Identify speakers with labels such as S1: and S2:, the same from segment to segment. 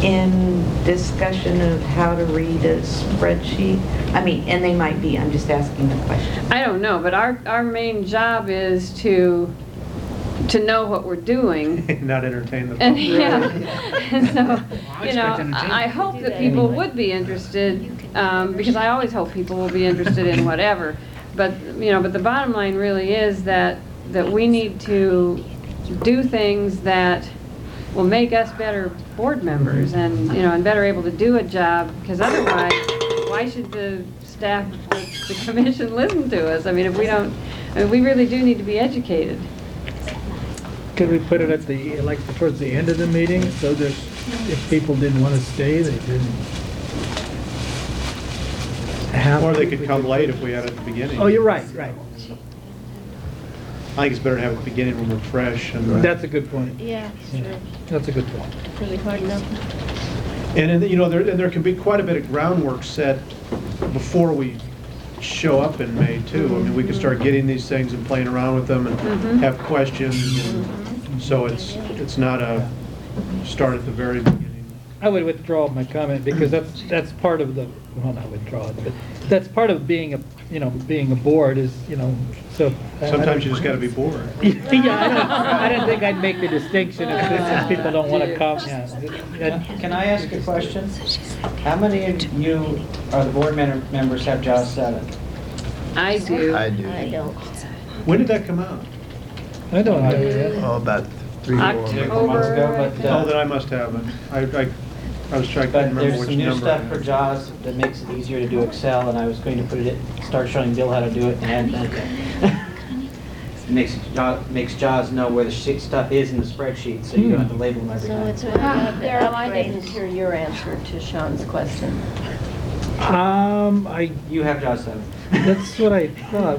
S1: in discussion of how to read a spreadsheet? I mean, and they might be, I'm just asking the question.
S2: I don't know, but our main job is to know what we're doing.
S3: Not entertain the
S2: And
S3: public.
S2: yeah, and so,
S4: I
S2: you know,
S4: expect entertainment.
S2: I hope that people would be interested, because I always hope people will be interested in whatever. But, you know, but the bottom line really is that we need to do things that will make us better board members and, you know, and better able to do a job, because otherwise, why should the staff of the commission listen to us? I mean, if we don't, I mean, we really do need to be educated.
S5: Could we put it at the, like, towards the end of the meeting, so that if people didn't want to stay, they didn't have to?
S3: Or they could come late if we had it at the beginning.
S5: Oh, you're right, right.
S3: I think it's better to have it at the beginning when we're fresh. And
S5: That's a good point.
S6: Yeah, sure.
S5: That's a good point.
S6: Really hard enough.
S3: And you know, there can be quite a bit of groundwork set before we show up in May too. I mean, we can start getting these things and playing around with them and have questions. And so it's not a start at the very beginning.
S5: I would withdraw my comment, because that's part of the, well, not withdraw it, but that's part of being being a board is, you know, so.
S3: Sometimes you just got to be bored.
S5: Yeah, I don't think I'd make the distinction if people don't want to come. Yeah.
S4: Can I ask a question? How many of you are the board members have JAWS 7?
S2: I do.
S7: I do.
S6: I don't.
S3: When did that come out?
S5: I don't know yet.
S7: Oh, about 3 or 4
S2: October.
S4: Couple months ago, but,
S3: Oh, then I must have it. I was trying to
S4: but
S3: remember
S4: there's
S3: which
S4: some new
S3: number.
S4: stuff for JAWS that makes it easier to do Excel, and I was going to put it, start showing Bill how to do it, and I hadn't done it yet. Makes JAWS know where the stuff is in the spreadsheet, so you don't have to label them every
S6: So
S4: time.
S6: it's
S8: Darrell, I didn't hear your answer to Sean's question.
S4: You have JAWS 7.
S5: That's what I thought.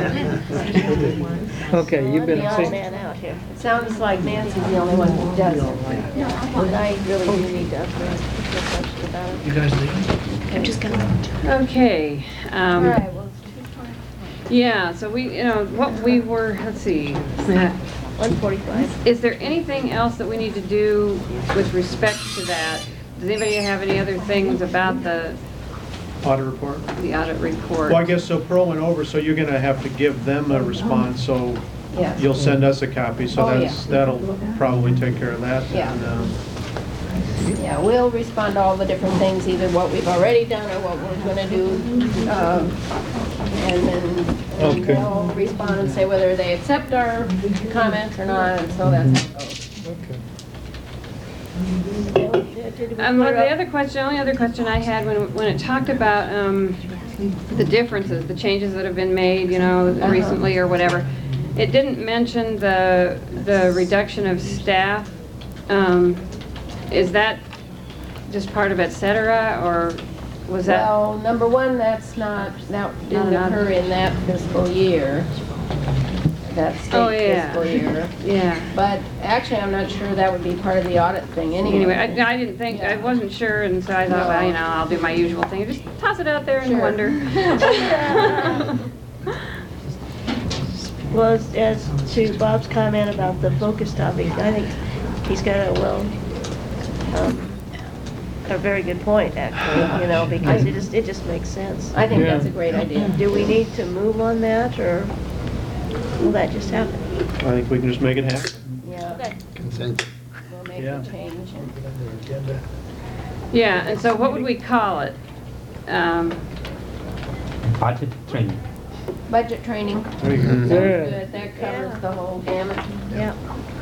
S5: Okay, you've been
S6: I'm the odd
S5: saying.
S6: man out here.
S8: It sounds like Nancy's the only one who does it.
S6: But I really do need to upgrade the question about it.
S4: You guys leave?
S6: I'm just gonna.
S2: Okay.
S8: All right, well,
S2: Yeah, so we, you know, what we were, let's see.
S6: 145.
S2: Is there anything else that we need to do with respect to that? Does anybody have any other things about the
S3: Audit report?
S2: audit report?
S3: Well, I guess so Pearl went over, so you're going to have to give them a response, so
S8: yeah.
S3: you'll send us a copy, so
S8: Oh, yeah.
S3: that'll probably take care of that.
S8: Yeah.
S3: And,
S8: Yeah, we'll respond to all the different things, either what we've already done or what we're gonna do. And then
S5: Okay.
S8: they'll respond and say whether they accept our comments or not, and so that's how it goes.
S5: Okay.
S2: The only other question I had when it talked about the differences, the changes that have been made, you know, recently or whatever, it didn't mention the reduction of staff. Is that just part of et cetera, or was that?
S8: Well, number one, that didn't occur in that fiscal year, that
S2: Oh,
S8: state
S2: yeah.
S8: fiscal year.
S2: Yeah.
S8: But actually, I'm not sure that would be part of the audit thing anyway.
S2: Anyway, I didn't think, I
S8: Yeah.
S2: wasn't sure, and so I thought, well, you know, I'll do my usual thing, just toss it out there and
S8: Sure.
S2: wonder.
S6: Well, as to Bob's comment about the focus topic, I think he's got a very good point, actually, you know, because it just makes sense.
S8: I think
S5: Yeah.
S8: that's a great idea.
S6: Do we need to move on that, or will that just happen?
S3: I think we can just make it happen.
S8: Yeah,
S6: Okay.
S7: Consent.
S8: we'll make
S5: Yeah.
S8: the change.
S2: Yeah, and so what would we call it?
S4: Budget training.
S8: Budget training.
S3: There you go.
S8: Sounds
S5: Yeah.
S8: good, that covers
S6: Yeah.
S8: the whole gamut.
S6: Yeah.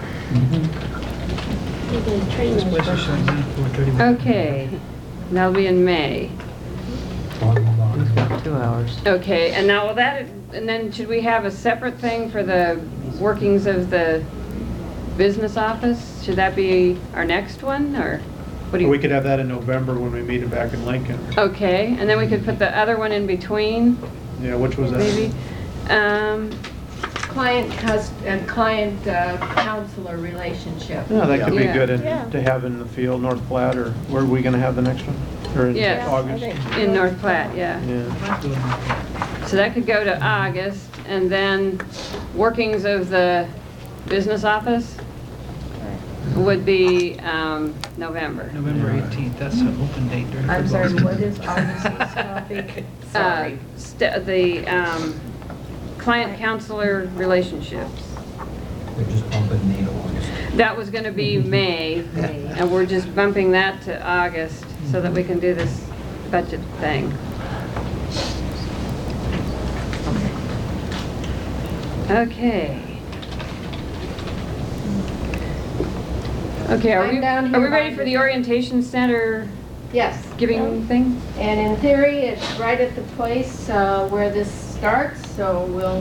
S2: Okay, that'll be in May.
S4: 2 hours.
S2: Okay, and now will that, and then should we have a separate thing for the workings of the business office? Should that be our next one, or what do you?
S3: We could have that in November when we meet it back in Lincoln.
S2: Okay, and then we could put the other one in between,
S3: Yeah, which was that?
S2: maybe?
S8: Client counselor relationship.
S3: Yeah, that could be
S2: Yeah.
S3: good
S6: Yeah.
S3: to have in the field, North Platte, or where are we going to have the next one? Or in
S2: Yes.
S3: August?
S6: I think-
S2: In North Platte, yeah.
S3: Yeah.
S2: So that could go to August, and then workings of the business office? would be November.
S5: November 18th, that's an open date during
S6: I'm sorry,
S5: football
S6: what
S5: season.
S6: is August's topic?
S2: The client counselor relationships.
S7: They're just bumping May to August.
S2: That was going to be May, and we're just bumping that to August so that we can do this budget thing. Okay. Okay,
S8: I'm down here
S2: are we ready
S8: by
S2: for
S8: the-
S2: the orientation center
S8: Yes.
S2: giving thing?
S8: And in theory, it's right at the place where this starts, so we'll,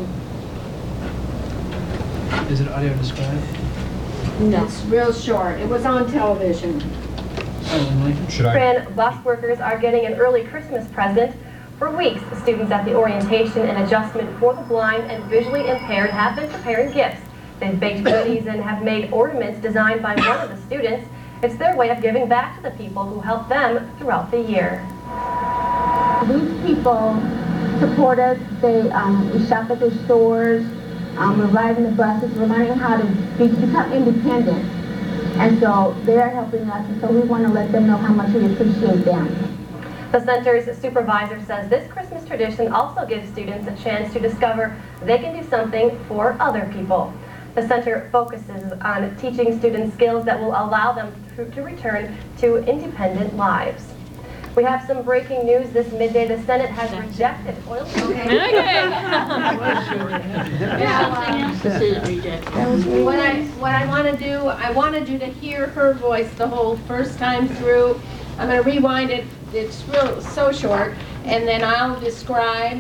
S5: Is it audio described?
S8: it's real short. It was on television.
S5: Oh, Emily?
S7: Should I?
S9: Friend, bus workers are getting an early Christmas present. For weeks, students at the Orientation and Adjustment for the Blind and Visually Impaired have been preparing gifts. They've baked goodies and have made ornaments designed by one of the students. It's their way of giving back to the people who help them throughout the year.
S10: These people support us. We shop at the stores. We're riding the buses. We're learning how to become independent. And so they're helping us, and so we want to let them know how much we appreciate them.
S9: The center's supervisor says this Christmas tradition also gives students a chance to discover they can do something for other people. The center focuses on teaching students skills that will allow them to return to independent lives. We have some breaking news this midday. The Senate has rejected oil.
S8: What I want to do, I wanted you to hear her voice the whole first time through. I'm going to rewind it. It's so short, and then I'll describe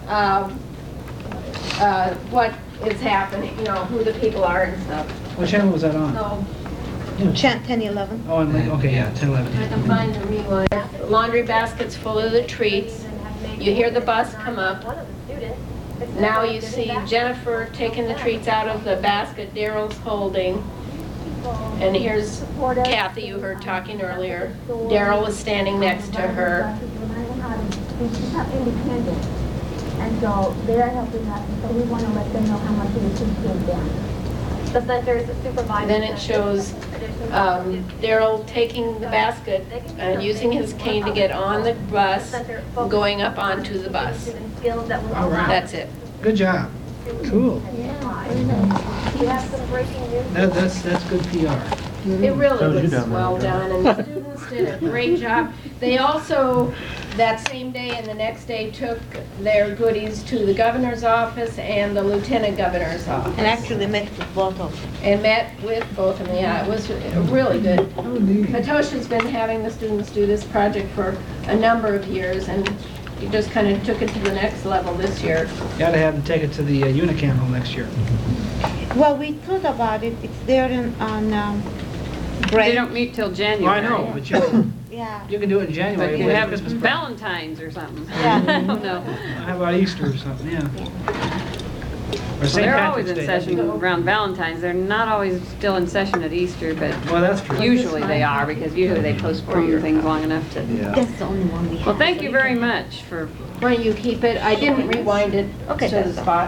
S8: what is happening, you know, who the people are and stuff.
S5: What channel was that on?
S8: So
S6: Chant 10, 11.
S5: Oh, okay, yeah, 10, 11.
S8: I can find the rewind. Laundry baskets full of the treats. You hear the bus come up. Now you see Jennifer taking the treats out of the basket Daryl's holding. And here's Kathy, you heard talking earlier. Daryl was standing next to her.
S10: We're learning how to become independent. And so they're helping us, and so we want to let them know how much we appreciate them.
S9: The center's supervisor.
S8: Then it shows Daryl taking the basket and using his cane to get on the bus, and going up onto the bus.
S9: All
S5: right.
S8: That's it.
S5: Good job. Cool.
S9: We have some breaking news.
S5: That's good PR.
S8: It really
S3: Shows you
S8: was
S3: down there,
S8: well
S3: Joe.
S8: done, and the students did a great job. They also, that same day and the next day, took their goodies to the governor's office and the lieutenant governor's office.
S6: And actually met with both of them.
S8: And met with both of them, yeah, it was really good.
S5: Oh, neat.
S8: Matosha's been having the students do this project for a number of years, and he just kind of took it to the next level this year.
S5: Gotta have them take it to the Unicamp next year.
S6: Well, we thought about it. It's there on break.
S2: They don't meet till
S5: Well,
S2: January.
S5: I know, but you
S6: Yeah.
S5: can do it in January.
S2: But you
S5: with
S2: have
S5: Christmas present.
S2: Valentine's or something.
S6: Yeah.
S2: No.
S5: How about Easter or something, yeah. Or St.
S2: They're always
S5: Patrick's
S2: in
S5: Day.
S2: session around Valentine's. They're not always still in session at Easter, but
S5: Well, that's true.
S2: usually they are, because usually they postpone things long enough to.
S3: Yeah.
S6: That's the only one we have.
S2: Well, thank you very much for,
S8: Why don't you keep it? I didn't rewind it
S6: Okay,
S8: to the
S6: that's
S8: spot.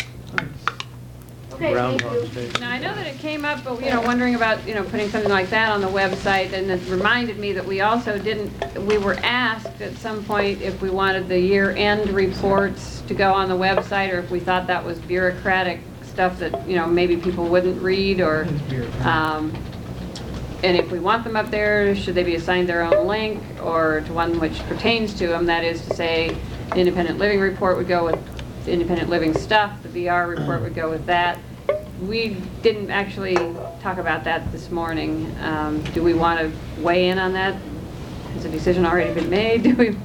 S8: Okay, thank you.
S3: Groundhog Day.
S2: now I know that it came up, but, wondering about, putting something like that on the website, and it reminded me that we also we were asked at some point if we wanted the year-end reports to go on the website, or if we thought that was bureaucratic stuff that, maybe people wouldn't read, or,
S5: It's bureaucratic.
S2: and if we want them up there, should they be assigned their own link, or to one which pertains to them? That is to say, the independent living report would go with the independent living stuff, the VR report would go with that. We didn't actually talk about that this morning. Do we want to weigh in on that? Has a decision already been made? Do we?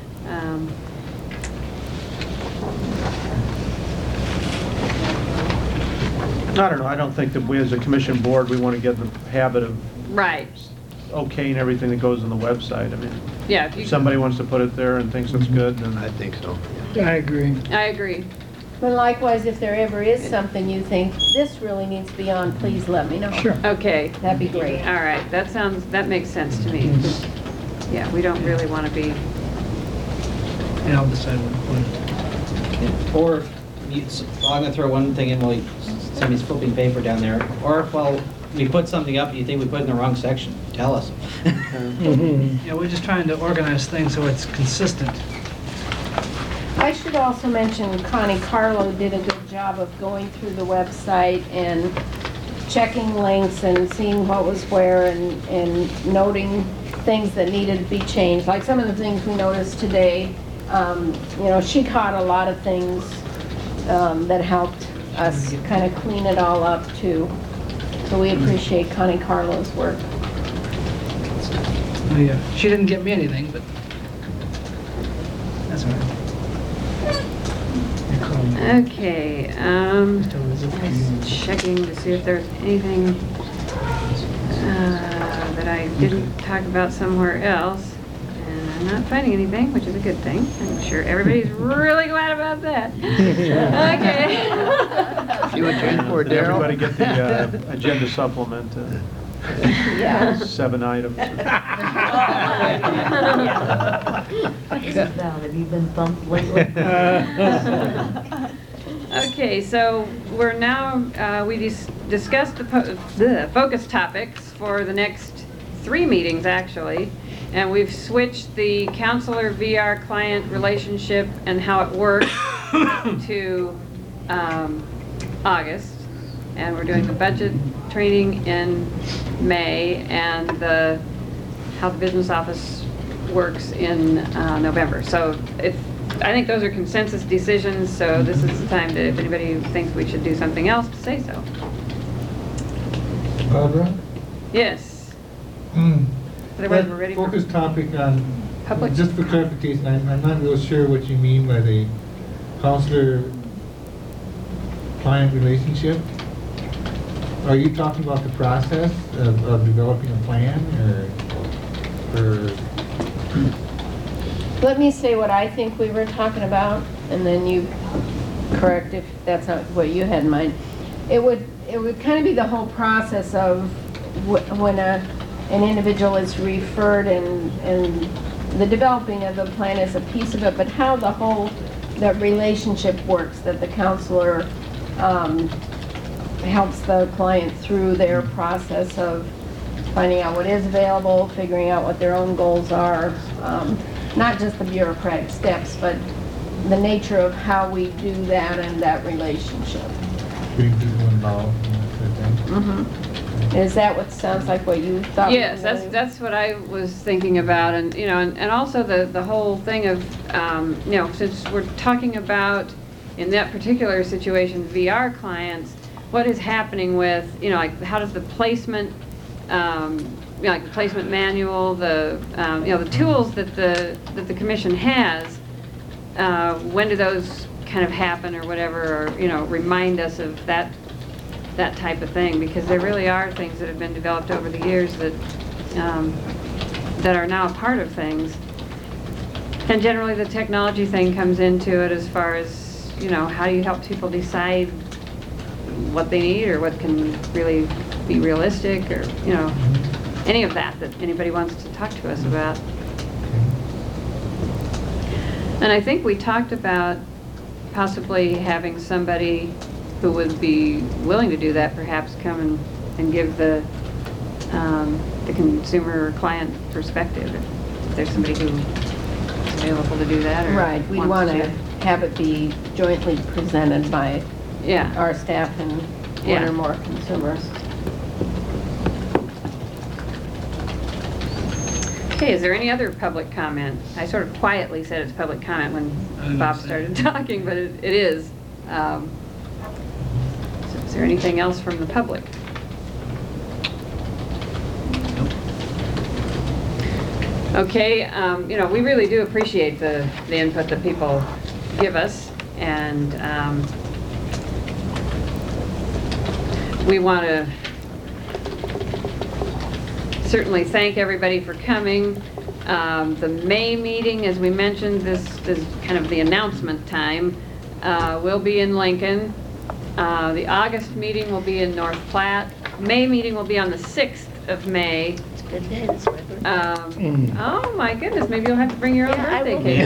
S3: I don't know, I don't think that we as a commission board, we want to get in the habit of
S2: Right.
S3: okaying everything that goes on the website. I mean,
S2: Yeah, if
S3: if
S2: you,
S3: somebody wants to put it there and thinks it's good, then I think so.
S5: I agree.
S2: I agree.
S8: But likewise, if there ever is something you think, this really needs to be on, please let me know.
S5: Sure.
S2: Okay.
S8: That'd be great.
S2: All right. That makes sense to me. Yeah, we don't really want to be,
S5: And I'll decide what.
S4: Or, I'm gonna throw one thing in while somebody's flipping paper down there, or while we put something up and you think we put it in the wrong section, tell us.
S11: Yeah, we're just trying to organize things so it's consistent.
S8: I should also mention Connie Carlo did a good job of going through the website and checking links and seeing what was where and noting things that needed to be changed. Like some of the things we noticed today, you know, she caught a lot of things that helped us kind of clean it all up too. So we appreciate Connie Carlo's work.
S11: Oh, yeah. She didn't get me anything, but that's all right.
S2: Okay, just checking to see if there's anything that I didn't talk about somewhere else. And I'm not finding anything, which is a good thing. I'm sure everybody's really glad about that. Okay.
S3: You and Did everybody get the agenda supplement?
S8: Yeah.
S3: 7 items.
S1: Val, have you been bumped lately?
S2: Okay, so we're now, we discussed the focus topics for the next 3 meetings, actually. And we've switched the counselor VR client relationship and how it works to August. And we're doing the budget training in May and how the business office works in November. So I think those are consensus decisions, so this is the time that if anybody thinks we should do something else, to say so.
S12: Barbara?
S2: Yes. Otherwise, we're ready for
S12: focus topic on,
S2: public.
S12: just for clarification, I'm not real sure what you mean by the counselor-client relationship. Are you talking about the process of developing a plan, or?
S8: Let me say what I think we were talking about, and then you correct if that's not what you had in mind. It would kind of be the whole process of when an individual is referred, and the developing of the plan is a piece of it, but how that relationship works, that the counselor helps the client through their process of finding out what is available, figuring out what their own goals are, not just the bureaucratic steps, but the nature of how we do that and that relationship.
S12: Getting people involved and that sort of thing?
S8: Mm-hmm. Is that what sounds like what you thought?
S2: Yes, that's what I was thinking about, and you know, and also the whole thing of you know, since we're talking about in that particular situation VR clients, what is happening with, you know, like how does the placement, you know, like the placement manual, the you know, the tools that the commission has, when do those kind of happen or whatever, or you know, remind us of that type of thing, because there really are things that have been developed over the years that that are now a part of things. And generally the technology thing comes into it as far as, you know, how do you help people decide what they need or what can really be realistic, or, you know, any of that anybody wants to talk to us about. And I think we talked about possibly having somebody who would be willing to do that, perhaps come and give the consumer or client perspective, if there's somebody who is available to do that. Or
S8: right, we want to have it be jointly presented by our staff and one or more consumers.
S2: Okay, is there any other public comment? I sort of quietly said it's public comment when Bob started talking, but it is. So is there anything else from the public? Okay, you know, we really do appreciate the input that people give us, and we want to certainly thank everybody for coming. The May meeting, as we mentioned, this is kind of the announcement time, will be in Lincoln. The August meeting will be in North Platte. May meeting will be on the 6th of May
S6: good day this weather.
S2: Oh, my goodness, maybe you'll have to bring your own
S6: Yeah, I
S2: birthday
S6: will.
S2: cake.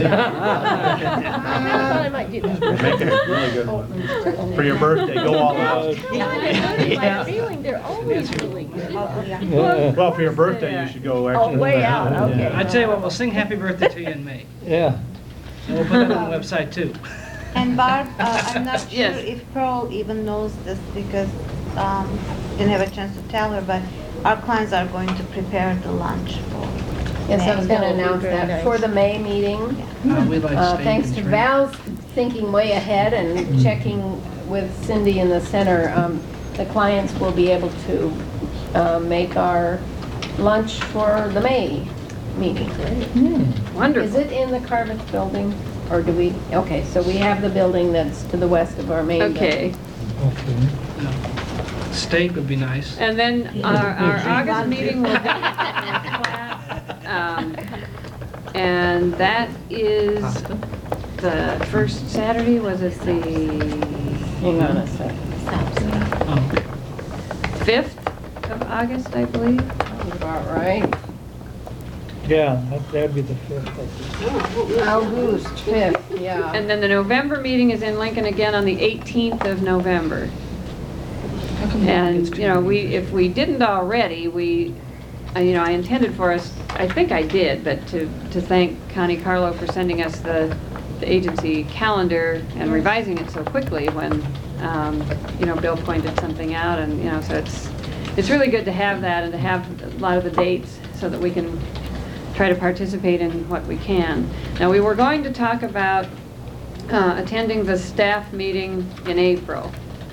S6: I thought I might do that.
S3: Make it a really good one. For your birthday, go all out.
S6: Yeah, I know, my feeling, they're always really good.
S3: Well, for your birthday, you should go actually.
S6: Oh, way out, okay.
S11: I tell you what, we'll sing happy birthday to you in May.
S5: Yeah.
S11: And we'll put that on the website too.
S13: And Barb, I'm not sure
S2: Yes.
S13: if Pearl even knows this because didn't have a chance to tell her, but our clients are going to prepare the lunch for.
S8: Yes, I was going to
S6: That would be
S8: announce
S6: very
S8: that
S6: nice.
S8: for the May meeting.
S11: We'd like steak
S8: Thanks
S11: and
S8: to
S11: shrimp.
S8: Val's thinking way ahead and checking with Cindy in the center, the clients will be able to make our lunch for the May meeting. Is
S2: Wonderful.
S8: it in the Carveth building, or do we, okay, so we have the building that's to the west of our main building.
S2: Okay.
S5: Okay.
S11: Steak would be nice.
S2: And then our August meeting will be in class. And that is the first Saturday, was it the
S8: Hang on a second.
S11: Oh,
S2: 5th of August, I believe?
S8: Sounds about right.
S5: Yeah, that'd be the 5th, I think.
S8: August 5th, yeah.
S2: And then the November meeting is in Lincoln again on the 18th of November. And, you know, if we didn't already, I intended for us, I think I did, but to thank Connie Carlo for sending us the agency calendar and revising it so quickly when, Bill pointed something out, and, so it's really good to have that and to have a lot of the dates so that we can try to participate in what we can. Now, we were going to talk about attending the staff meeting in April.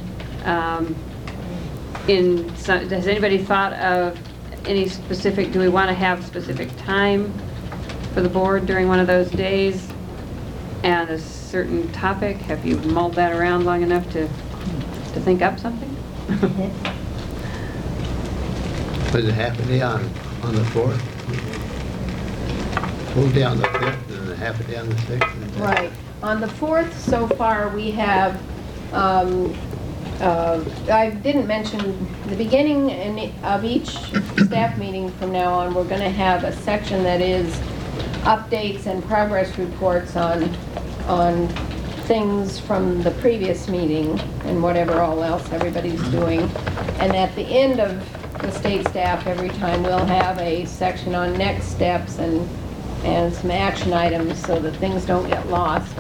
S2: Has anybody thought of any specific, do we want to have specific time for the board during one of those days? And a certain topic? Have you mulled that around long enough to think up something?
S14: Was it half a day on the 4th? Full day on the 5th and a half a day on the 6th?
S8: Right. On the 4th, so far, we have, I didn't mention, the beginning of each staff meeting from now on, we're going to have a section that is updates and progress reports on things from the previous meeting and whatever all else everybody's doing. And at the end of the state staff, every time we'll have a section on next steps and some action items so that things don't get lost.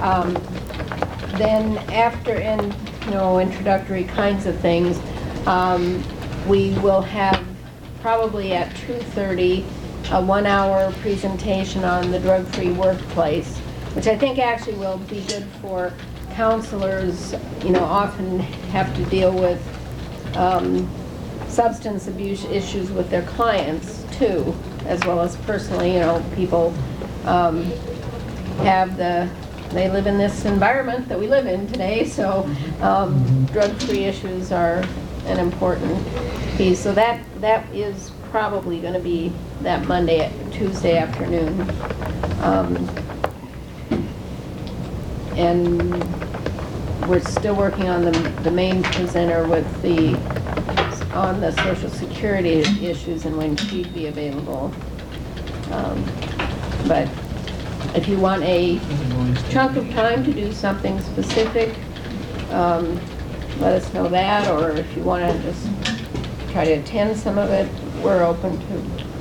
S8: Then after, introductory kinds of things, we will have probably at 2:30 a 1-hour presentation on the drug-free workplace, which I think actually will be good for counselors, often have to deal with substance abuse issues with their clients too, as well as personally, people they live in this environment that we live in today, so drug-free issues are an important piece. So that is probably going to be that Tuesday afternoon. And we're still working on the main presenter on the Social Security issues and when she'd be available. But if you want a chunk of time to do something specific, let us know that, or if you want to just try to attend some of it, we're open to.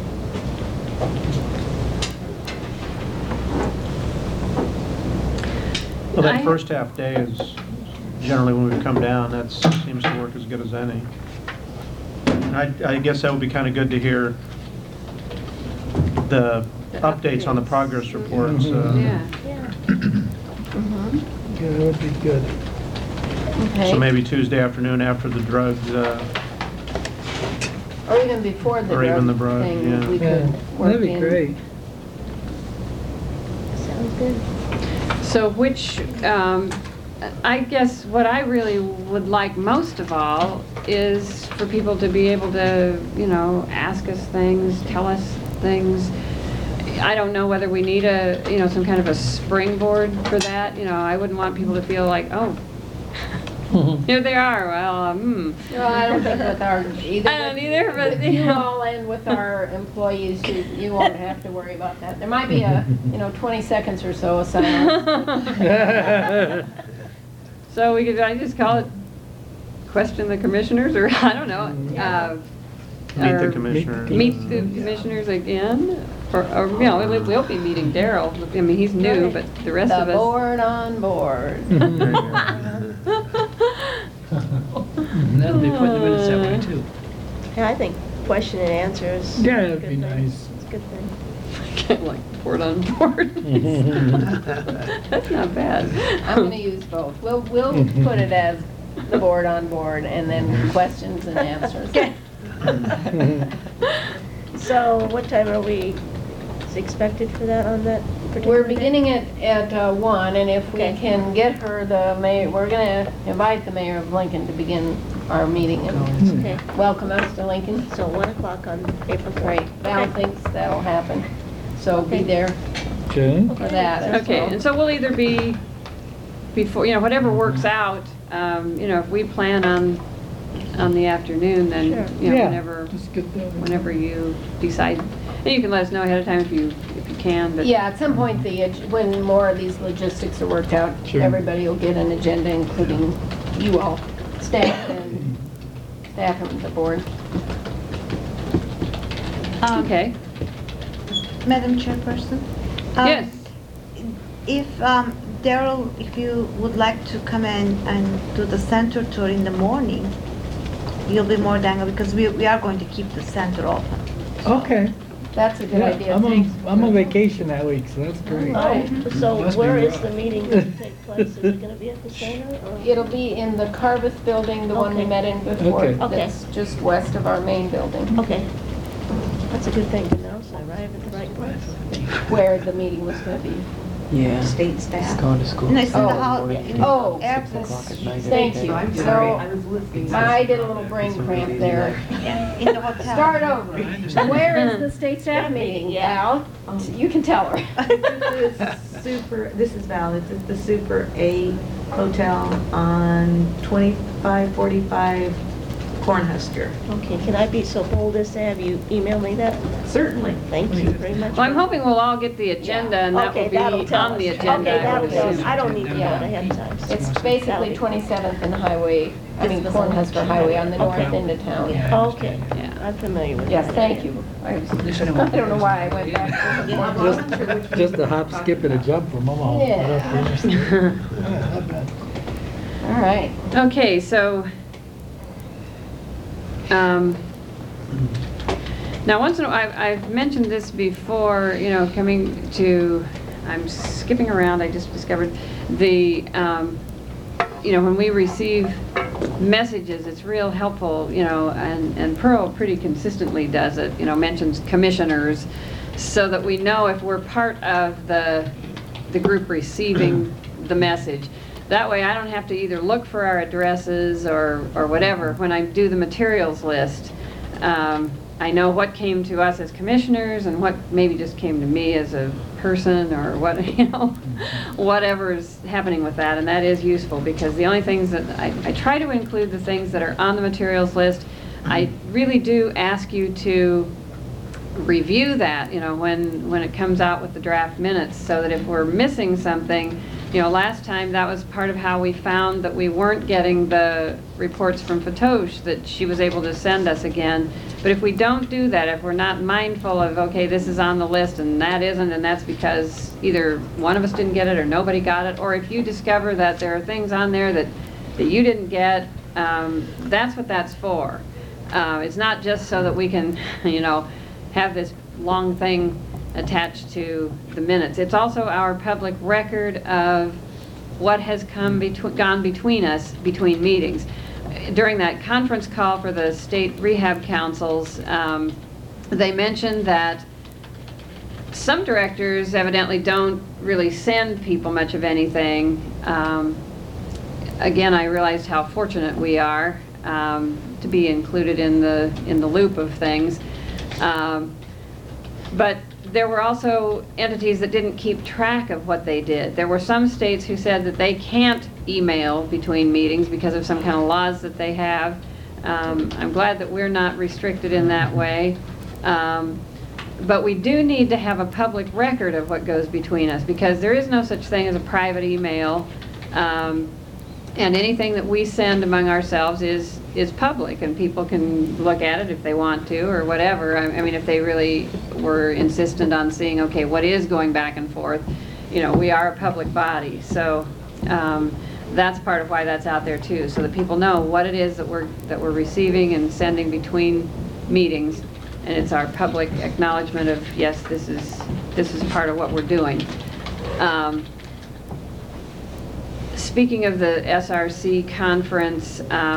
S3: Well, that first half day is generally when we come down, that seems to work as good as any. I guess that would be kind of good to hear the updates on the progress reports.
S2: Yeah.
S5: Yeah, that would be good.
S8: Okay.
S3: So maybe Tuesday afternoon after the drug,
S8: Or even before the
S3: Or even the
S8: drug
S3: drug,
S8: thing,
S3: yeah.
S8: we could work
S5: That'd be
S8: in.
S5: great.
S6: Sounds good.
S2: So I guess what I really would like most of all is for people to be able to, ask us things, tell us things. I don't know whether we need some kind of a springboard for that. I wouldn't want people to feel like, oh, Here they are, well,
S8: No, I don't think with our, either.
S2: I don't either, but,
S8: with you all and with our employees, you won't have to worry about that. There might be a, 20 seconds or so of silence.
S2: So I just call it question the commissioners, or I don't know.
S3: Meet the
S2: or
S3: commissioners.
S2: Meet the commissioners again, or we'll be meeting Daryl. I mean, he's new, but the rest of
S8: The
S2: us.
S8: board on board.
S11: That'll be put in the minutes that way too.
S6: Yeah, I think question and answer is.
S5: Yeah,
S6: a
S5: that'd
S6: good
S5: be
S6: thing.
S5: nice.
S6: It's a good thing.
S2: Kind of like board on board. That's not bad.
S8: I'm gonna use both. We'll put it as the board on board and then questions and answers.
S6: So what time are we expected for that on that particular
S8: We're
S6: day?
S8: beginning it at 1, and if we
S6: Okay.
S8: can get her, the mayor, we're gonna invite the mayor of Lincoln to begin our meeting and
S6: Okay,
S8: welcome us to Lincoln.
S6: so 1 o'clock on April 4th.
S8: Right, Val thinks that'll happen, so be
S6: Okay.
S8: there
S5: Okay.
S8: for that as
S2: Okay,
S8: well.
S2: and so we'll either be before, whatever works out, if we plan on the afternoon, then,
S6: Sure.
S5: Yeah,
S2: whenever,
S5: just get that.
S2: whenever you decide. And you can let us know ahead of time if you can, but.
S8: Yeah, at some point, when more of these logistics are worked out,
S5: Sure.
S8: everybody will get an agenda, including you all, staff and the board.
S2: Okay.
S13: Madam Chairperson?
S2: Yes.
S13: If, Daryl, if you would like to come in and do the center tour in the morning, you'll be more than, because we are going to keep the center open.
S5: Okay.
S8: That's a good
S5: Yeah,
S8: idea.
S5: I'm on vacation that week, so that's great.
S6: Oh, so
S11: Must be
S6: where is
S11: rough.
S6: the meeting going to take place? Is it going to be at the center or?
S8: It'll be in the Carveth building, the one we
S6: Okay.
S8: met in before.
S5: Okay.
S6: Okay.
S8: That's just west of our main building,
S6: Okay. That's a good thing to know, so I arrive at the right place.
S8: where the meeting was gonna be.
S4: Yeah.
S1: State staff.
S4: Going to school.
S13: No, it's in the
S8: Oh.
S13: house.
S8: Oh,
S13: Airport.
S8: thank you.
S1: I'm
S8: So,
S1: sorry, I was listening.
S8: I did a little brain cramp there.
S13: Yeah, in the hotel.
S8: Start over. Where is the state staff meeting, Val? You can tell her.
S1: This is Val, it's at the Super 8 Hotel on 2545 Cornhusker.
S6: Okay, can I be so bold as to have you email me that?
S1: Certainly.
S6: Thank you very much.
S2: Well, I'm hoping we'll all get the agenda, and that
S6: Okay,
S2: will
S6: that'll
S2: be
S6: tell
S2: on the
S6: us.
S2: agenda.
S6: Okay,
S2: I
S6: that'll
S2: would
S6: tell us.
S2: assume.
S6: I don't need to know
S8: Yeah.
S6: it ahead of time. so
S8: It's
S6: that'll
S8: basically
S6: be-
S8: 27th and Highway, Cornhusker Highway on the north
S5: Okay.
S8: end of town.
S6: Okay,
S2: Yeah.
S6: I'm familiar with that.
S8: Yes, thank you. I don't know why I went back to the
S5: Just a hop, skip, and a jump from Omaha.
S8: Yeah. All right.
S2: Okay, so, now once in a while, I've mentioned this before, coming to, I'm skipping around, I just discovered when we receive messages, it's real helpful, and Pearl pretty consistently does it, mentions commissioners, so that we know if we're part of the group receiving the message. That way I don't have to either look for our addresses or whatever. When I do the materials list, I know what came to us as commissioners and what maybe just came to me as a person, or what, whatever's happening with that. And that is useful, because the only things that I try to include the things that are on the materials list. I really do ask you to review that, when it comes out with the draft minutes, so that if we're missing something, last time that was part of how we found that we weren't getting the reports from Fatosh that she was able to send us again. But if we don't do that, if we're not mindful of, okay, this is on the list and that isn't, and that's because either one of us didn't get it or nobody got it, or if you discover that there are things on there that you didn't get, that's what that's for. It's not just so that we can, have this long thing attached to the minutes. It's also our public record of what has gone between us, between meetings. During that conference call for the state rehab councils, they mentioned that some directors evidently don't really send people much of anything. Again, I realized how fortunate we are to be included in the loop of things. But there were also entities that didn't keep track of what they did. There were some states who said that they can't email between meetings because of some kind of laws that they have. I'm glad that we're not restricted in that way. But we do need to have a public record of what goes between us, because there is no such thing as a private email. And anything that we send among ourselves is public, and people can look at it if they want to or whatever. I mean, if they really were insistent on seeing, okay, what is going back and forth, you know, we are a public body. So that's part of why that's out there too, so that people know what it is that we're receiving and sending between meetings, and it's our public acknowledgement of, yes, this is part of what we're doing. Speaking of the SRC conference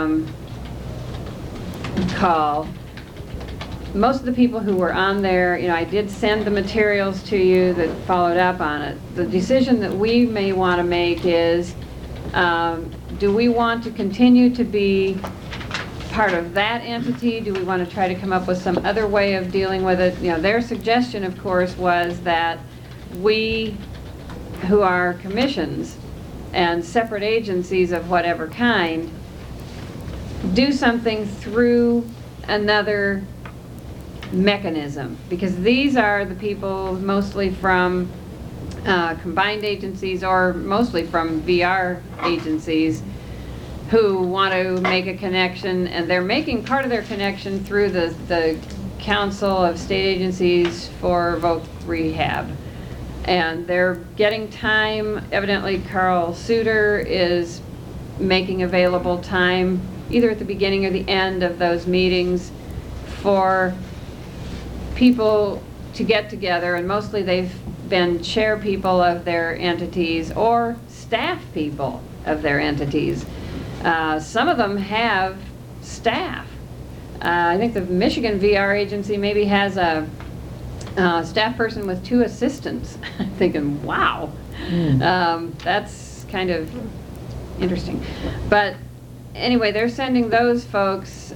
S2: call, most of the people who were on there, you know, I did send the materials to you that followed up on it. The decision that we may want to make is, do we want to continue to be part of that entity? Do we want to try to come up with some other way of dealing with it? You know, their suggestion, of course, was that we, who are commissions and separate agencies of whatever kind, do something through another mechanism, because these are the people mostly from combined agencies, or mostly from VR agencies, who want to make a connection, and they're making part of their connection through the Council of State Agencies for Voc Rehab. And they're getting time. Evidently, Carl Suter is making available time either at the beginning or the end of those meetings for people to get together, and mostly they've been chair people of their entities or staff people of their entities. Some of them have staff. I think the Michigan VR agency maybe has a staff person with 2 assistants. I'm thinking, wow, that's kind of interesting. But anyway, they're sending those folks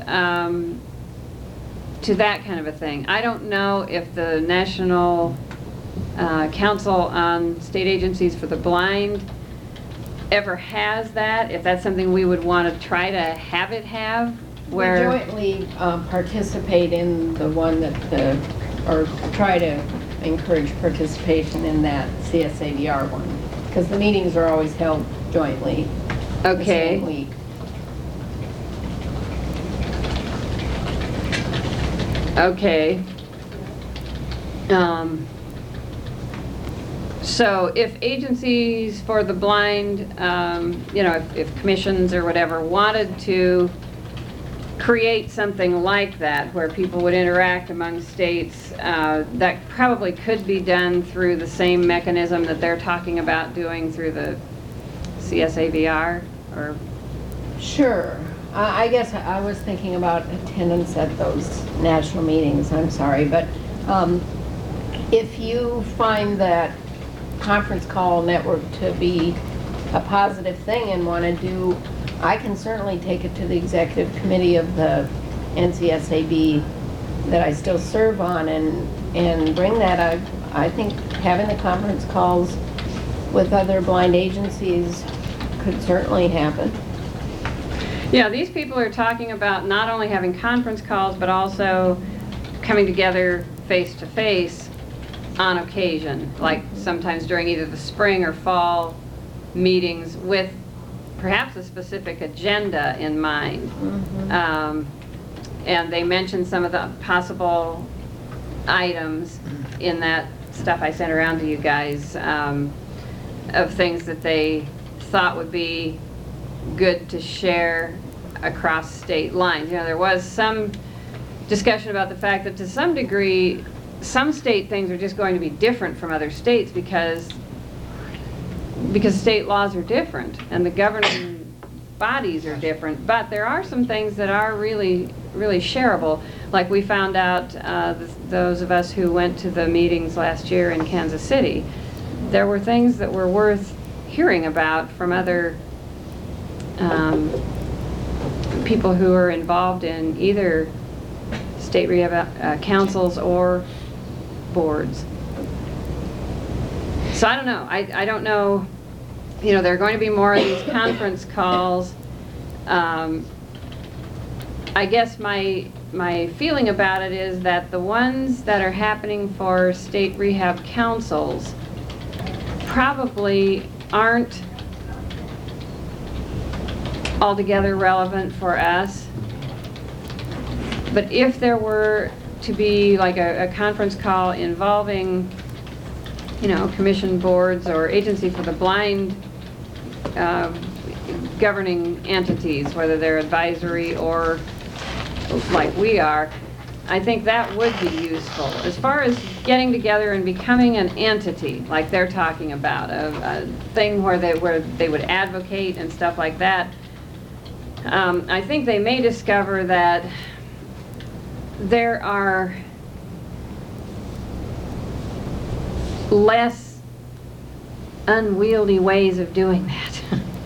S2: to that kind of a thing. I don't know if the National Council on State Agencies for the Blind ever has that, if that's something we would want to try to have it have, where...
S8: We jointly participate in the one that or try to encourage participation in that CSAVR one, because the meetings are always held jointly the same week.
S2: Okay. So if agencies for the blind, you know, if commissions or whatever wanted to create something like that, where people would interact among states, that probably could be done through the same mechanism that they're talking about doing through the CSAVR, or?
S8: Sure. I guess I was thinking about attendance at those national meetings, I'm sorry, but if you find that conference call network to be a positive thing and want to do, I can certainly take it to the executive committee of the NCSAB that I still serve on and bring that. I think having the conference calls with other blind agencies could certainly happen.
S2: Yeah, these people are talking about not only having conference calls, but also coming together face-to-face on occasion, like sometimes during either the spring or fall meetings with perhaps a specific agenda in mind. And they mentioned some of the possible items in that stuff I sent around to you guys, of things that they thought would be good to share across state lines. You know, there was some discussion about the fact that to some degree, some state things are just going to be different from other states because state laws are different and the governing bodies are different. But there are some things that are really, really shareable. Like we found out, those of us who went to the meetings last year in Kansas City, there were things that were worth hearing about from other people who are involved in either state rehab councils or boards. So I don't know. I don't know you know, there are going to be more of these conference calls. I guess my feeling about it is that the ones that are happening for state rehab councils probably aren't altogether relevant for us. But if there were to be like a conference call involving, you know, commission boards or agency for the blind governing entities, whether they're advisory or like we are, I think that would be useful. As far as getting together and becoming an entity, like they're talking about, a thing where they would advocate and stuff like that, I think they may discover that there are less unwieldy ways of doing that.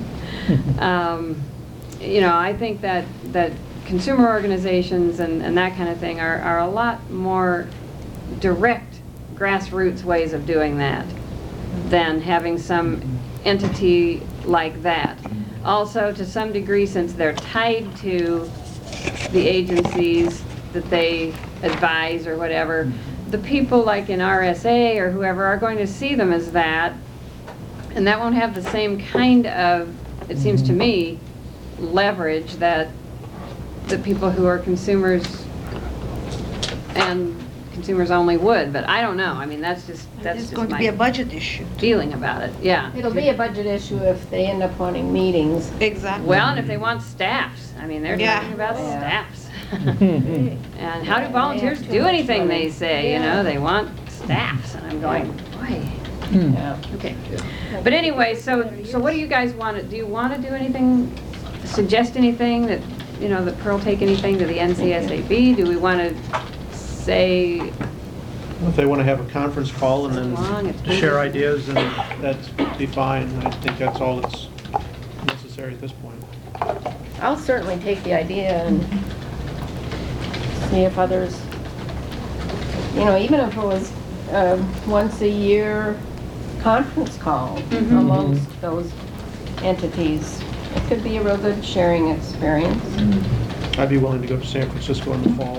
S2: You know, I think that consumer organizations and that kind of thing are a lot more direct grassroots ways of doing that than having some entity like that. Also, to some degree, since they're tied to the agencies that they advise or whatever, the people like in RSA or whoever are going to see them as that, and that won't have the same kind of, it seems to me, leverage that the people who are consumers and consumers only would, but I don't know. I mean, that's just
S6: going to be a budget issue.
S2: feeling about it. Yeah.
S8: It'll be a budget issue if they end up wanting meetings.
S6: Exactly.
S2: Well, and if they want staffs, I mean, they're talking about staffs. And how do volunteers do anything? They say, you know, they want staffs, and I'm going, boy.
S8: Yeah.
S2: Okay. But anyway, so what do you guys want to do? You want to do anything? Suggest anything that, you know, that Pearl take anything to the NCSAB? Do we want to say?
S3: If they want to have a conference call and then share ideas, and that'd be fine. I think that's all that's necessary at this point.
S8: I'll certainly take the idea and see if others, you know, even if it was once a year conference call amongst those entities, it could be a real good sharing experience.
S3: I'd be willing to go to San Francisco in the fall.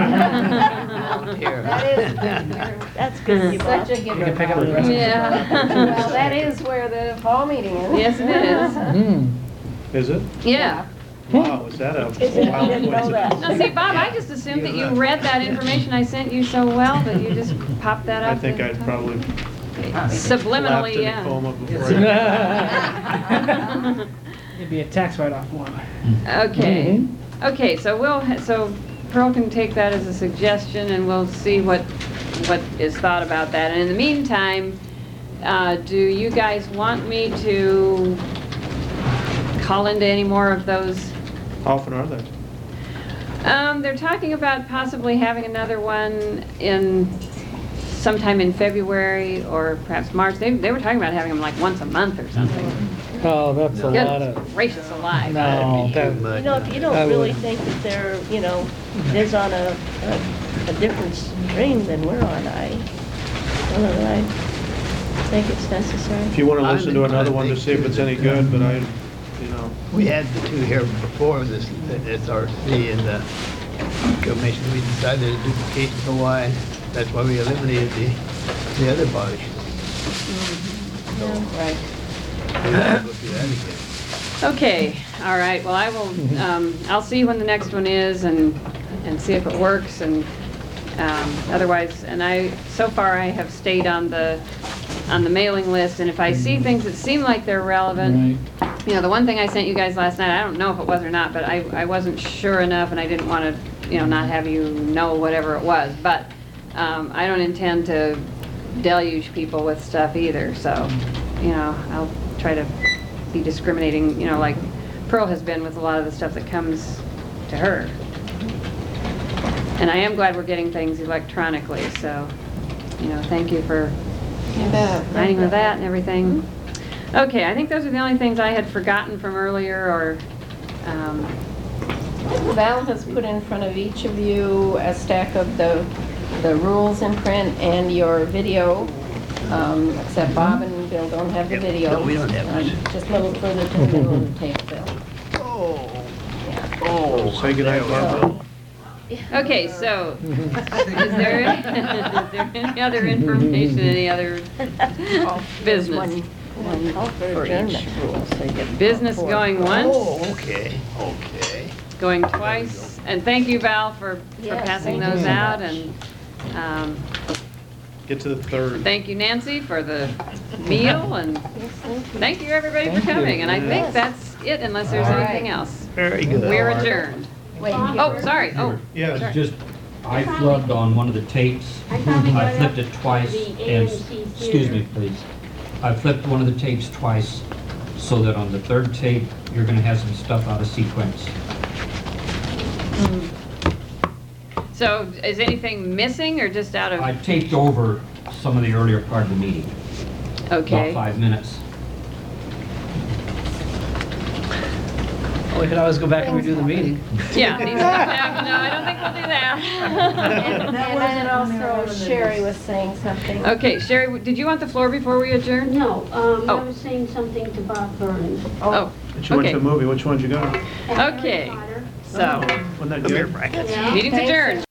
S6: That's good.
S8: Such a good.
S11: You can pick up the rest.
S2: Yeah.
S8: Well, that is where the fall meeting is.
S2: Yes, it is.
S3: Is it?
S2: Yeah.
S3: Wow, is that a wild coincidence?
S2: No, see, Bob, I just assumed that you read that information I sent you so well that you just popped that up.
S3: I think I'd probably
S2: subliminally,
S3: collapsed in a
S2: yeah.
S3: coma before.
S11: It'd be a tax write-off one.
S2: Okay. Okay, so so Pearl can take that as a suggestion, and we'll see what is thought about that. And in the meantime, do you guys want me to call into any more of those?
S3: How often are they?
S2: They're talking about possibly having another one sometime in February or perhaps March. They were talking about having them like once a month or something.
S5: Oh, that's a lot of.
S2: Goodness gracious alive.
S5: No,
S6: You know, if you don't really think that they're, you know, is on a different stream than we're on, I don't know that I think it's necessary.
S3: If you want to listen to another one to see if it's any good, but you know.
S14: We had the two here before this, the SRC and the commission. We decided to duplicate so wide. That's why we eliminated the other body.
S8: Right.
S2: Okay, all right, well, I will, I'll see when the next one is and see if it works, and otherwise, and so far I have stayed on the mailing list, and if I see things that seem like they're relevant, you know, the one thing I sent you guys last night, I don't know if it was or not, but I wasn't sure enough, and I didn't want to, you know, not have you know whatever it was, but I don't intend to deluge people with stuff either, so, you know, I'll try to be discriminating, you know, like Pearl has been with a lot of the stuff that comes to her. And I am glad we're getting things electronically, so, you know, thank you for signing with that and everything. Okay, I think those are the only things I had forgotten from earlier, or
S8: Val has put in front of each of you a stack of the rules in print and your video, except Bob and Bill, don't have the video.
S14: No, we don't have much.
S8: Just a little further to the middle of the tape, Bill.
S14: Oh.
S3: Say goodnight, Bob.
S2: Okay, so, is there any other information, any other business?
S6: Call for adjournment rules, so you get
S2: Business
S6: four.
S2: going once,
S14: Oh, okay, okay.
S2: going twice, and thank you, Val, for
S6: Yes,
S2: passing
S6: thank you
S2: those
S6: so
S2: out,
S6: much.
S2: and
S3: Get to the third.
S2: thank you, Nancy, for the meal, and
S6: Yes, thank you.
S2: thank you, everybody, for
S5: Thank you.
S2: coming, and I think
S6: Yes.
S2: that's it, unless there's
S6: All right.
S2: anything else.
S14: Very good.
S2: We're adjourned.
S8: Wait,
S2: Oh, sorry, oh,
S3: Yeah.
S2: sorry.
S7: Just, I flubbed on one of the tapes. I flipped it twice, and, excuse me, please. I flipped one of the tapes twice, so that on the third tape, you're gonna have some stuff out of sequence.
S2: So, is anything missing, or just out
S7: I
S2: of,
S7: taped over some of the earlier part of the meeting,
S2: okay?
S7: about 5 minutes.
S11: We could always go back and redo the meeting.
S2: Yeah, these come back. No, I don't think we'll do that.
S8: And then also Sherry was saying something.
S2: Okay, Sherry, did you want the floor before we adjourn?
S15: No,
S2: Oh.
S15: I was saying something to Bob Vernon.
S2: Oh,
S3: But you went to
S2: okay.
S3: the movie, which one'd you go?
S2: Okay, so,
S3: Wasn't that good?
S2: meeting's adjourned.